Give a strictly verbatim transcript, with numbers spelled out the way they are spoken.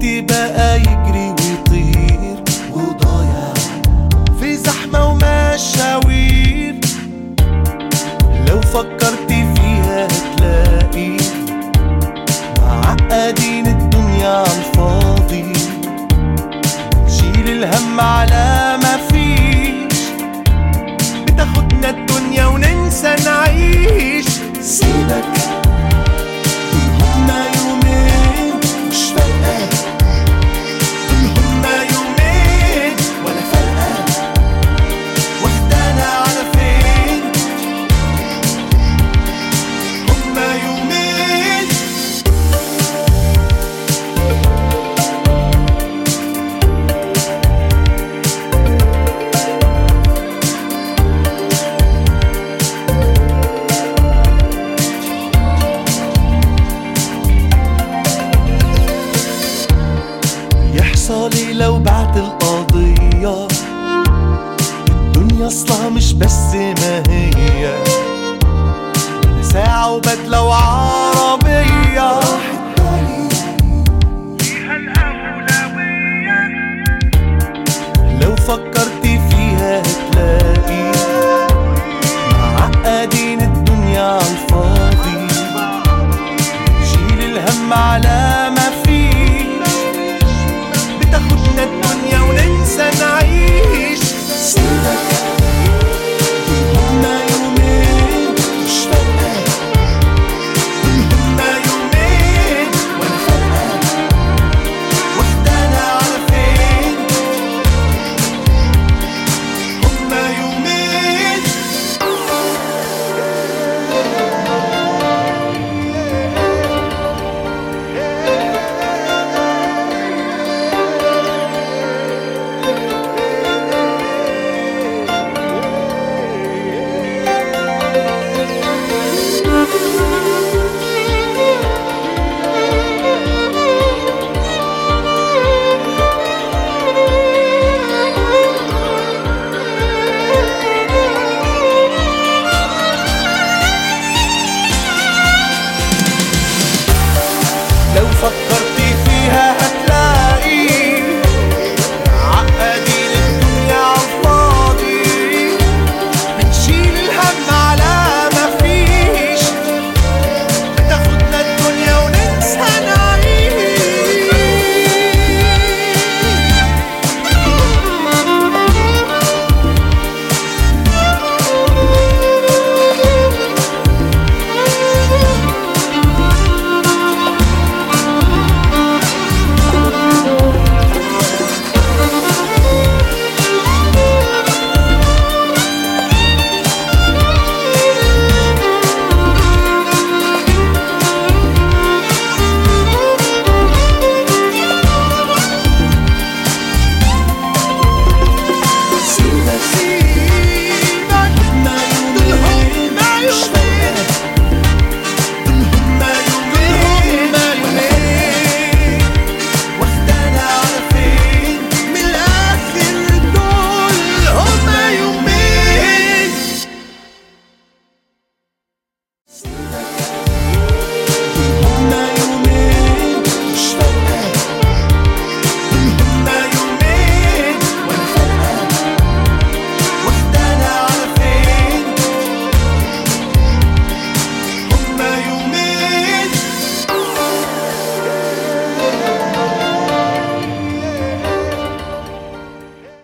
وقتي بقى يجري ويطير وضايع في زحمة ومشاوير. لو فكرت فيها هتلاقي معقدين الدنيا عالفاضي، نشيل الهم على ما فيش، بتاخدنا الدنيا وننسى نعيش. سيبك دول هما يومين مش فارقة، دول هما يومين ولا فارقة، واخدانا على فين؟ هما يومين. يحصلي لو بعت القضية، الدنيا اصلها مش بس ما هي، ساعة وبدلة وعار